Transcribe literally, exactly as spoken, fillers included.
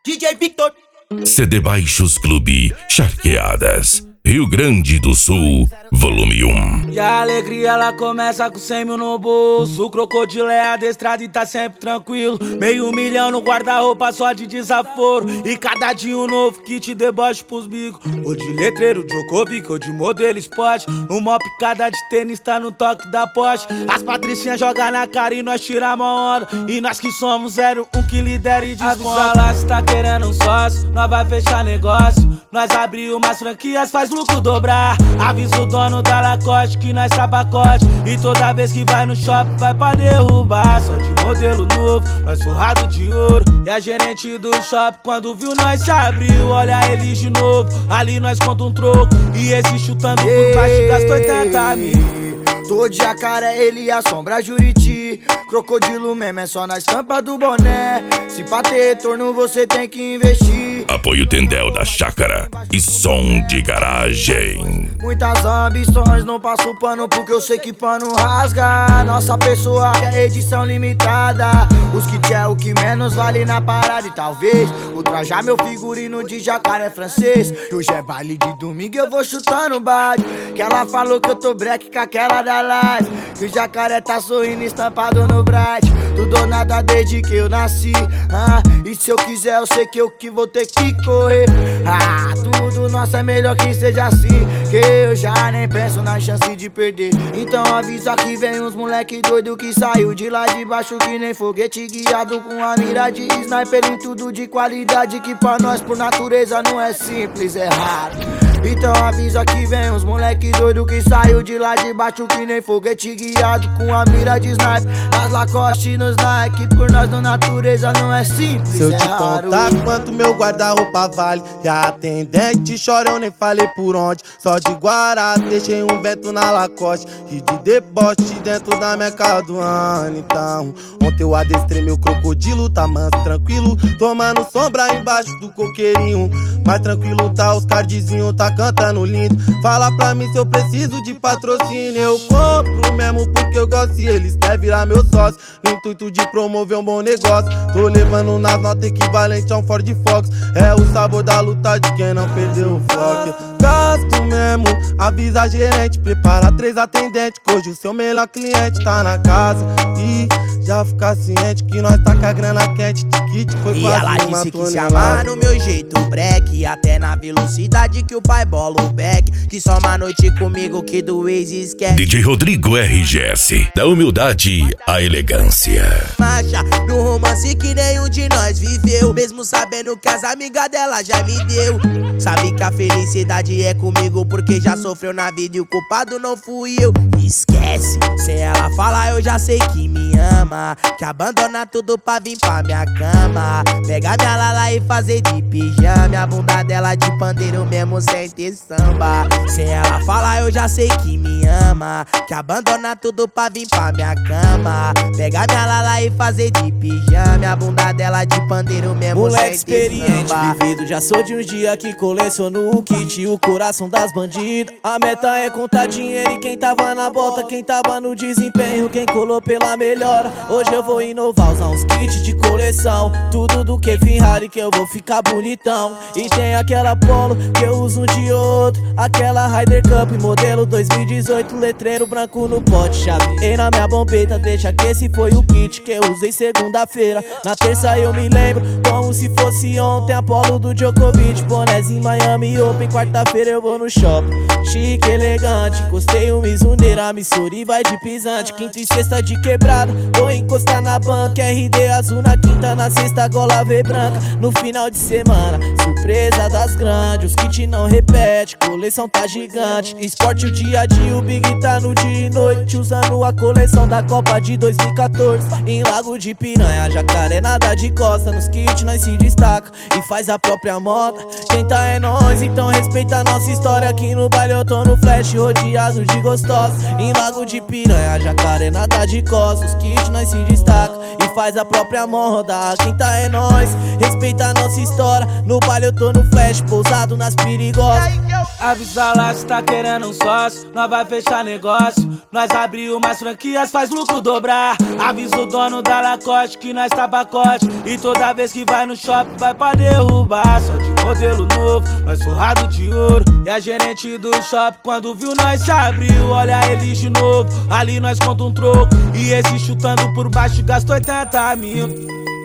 D J Victor. C D Baixos Clube Charqueadas, Rio Grande do Sul, volume um. E a alegria ela começa com cem mil no bolso. O crocodilo é adestrado e tá sempre tranquilo. Meio milhão no guarda-roupa só de desaforo. E cada dia um novo que te deboche pros bicos. Ou de letreiro, Djokovic, ou de modelo esporte. Uma picada de tênis tá no toque da Porsche. As patricinhas jogam na cara e nós tiramos a onda. E nós que somos zero, um que lidera e desconta. Avisa lá se tá querendo um sócio, nós vai fechar negócio. Nós abrir umas franquias, faz lucro dobrar. Avisa o dono da Lacoste que nós tá pacote. E toda vez que vai no shopping vai pra derrubar. Só de modelo novo, nós forrado de ouro. E a gerente do shopping quando viu nós se abriu. Olha eles de novo, ali nós conta um troco. E esse chutando por baixo gastou oitenta mil. Tô de jacaré, ele assombra Juriti. Crocodilo mesmo é só na estampa do boné. Se pra ter retorno você tem que investir. Apoio Tendel da Chácara e som de garagem. Muitas ambições, não passo pano porque eu sei que pano rasga. Nossa pessoa é edição limitada. Os kits é o que menos vale na parada. E talvez ultrajar meu figurino de jacaré francês. Hoje é baile de domingo, eu vou chutando baile. Que ela falou que eu tô break com aquela da live. Que o jacaré tá sorrindo estampado no bright. Tudo ou nada desde que eu nasci. ah, E se eu quiser eu sei que eu que vou ter que correr. Ah, tudo nosso é melhor que seja assim. Que eu já nem penso na chance de perder. Então avisa que vem uns moleque doido que saiu de lá de baixo que nem foguete, guiado com a mira de sniper em tudo de qualidade. Que pra nós por natureza não é simples, é raro. Então avisa que vem uns moleque doido que saiu de lá de baixo que nem foguete, guiado com a mira de sniper. As Lacoste nos Nike, por nós na natureza não é simples, se eu é te raro. contar quanto meu guarda-roupa vale, e a atendente chora, eu nem falei por onde. Só de Guará, deixei um vento na Lacoste e de deboche dentro da minha casa do ano. Então, ontem eu adestrei meu crocodilo, tá manso, tranquilo, tomando sombra embaixo do coqueirinho. Mais tranquilo tá os cardzinhos, tá cantando lindo. Fala pra mim se eu preciso de patrocínio. Eu compro mesmo porque eu gosto e eles querem virar meu sócio, no intuito de promover um bom negócio. Tô levando nas notas equivalente a um Ford Fox. É o sabor da luta de quem não perdeu o foco. Gasto mesmo, avisa a gerente, prepara três atendentes, que hoje o seu melhor cliente tá na casa. E já fica ciente que nós tá com a grana quente. Tiquite foi E quase ela uma disse que se tonelada. amar no meu jeito break, até na velocidade que o pai bola o back. Que só uma noite comigo que do ex esquece. D J Rodrigo R G S, da humildade à elegância. Marcha no romance que nenhum de nós viveu, mesmo sabendo que as amigas dela já me deu. Sabe que a felicidade é comigo porque já sofreu na vida e o culpado não fui eu. Esquece, sem ela falar eu já sei que me ama, que abandona tudo pra vir pra minha cama. Pegar minha lala e fazer de pijama, a bunda dela de pandeiro mesmo sem ter samba. Sem ela falar eu já sei que me ama, que abandona tudo pra vir pra minha cama. Pegar minha lala e fazer de pijama, a bunda dela de pandeiro mesmo Moleque sem ter experiente, samba. vivido, já sou de uns dias que coleciono o kit e o coração das bandidas. A meta é contar dinheiro e quem tava na bota, quem tava no desempenho, quem colou pela melhora. Hoje eu vou inovar, usar uns kits de coleção, tudo do que Ferrari que eu vou ficar bonitão. E tem aquela Polo que eu uso um de outro, aquela Ryder Cup modelo dois mil e dezoito, letreiro branco no pote, chave e na minha bombeta. Deixa que esse foi o kit que eu usei segunda-feira. Na terça eu me lembro como se fosse ontem, Apolo do Djokovic, bonézinho Miami Open. Quarta-feira eu vou no shopping, chique, elegante, encostei o Mizuneira, Missouri vai de pisante. Quinta e sexta de quebrada, vou encostar na banca, R D azul na quinta, na sexta gola V branca. No final de semana, surpresa das grandes, os kits não repete, coleção tá gigante. Esporte o dia a dia, o Big tá no dia e noite, usando a coleção da Copa de dois mil e quatorze. Em Lago de Piranha, Jacaré nada de costa, nos kits nós se destaca e faz a própria moda. Quem tá é nós, então respeita a nossa história. Aqui no baile eu tô no flash, rodeado de gostosos. Em Lago de Piranha, Jacaré nada de costa, os kits nós se destaca e faz a própria moda. Quinta é nós, respeita a nossa história. No baile eu tô no flash, pousado nas perigosas. Avisa lá se tá querendo um sócio, nós vai fechar negócio. Nós abriu mais franquias, faz lucro dobrar. Avisa o dono da Lacoste que nós tá pacote. E toda vez que vai no shopping vai pra derrubar. Só de modelo novo, nós forrado de ouro. E a gerente do shopping quando viu nós se abriu. Olha ele de novo, ali nós conta um troco. E esse chutando por baixo gastou oitenta mil.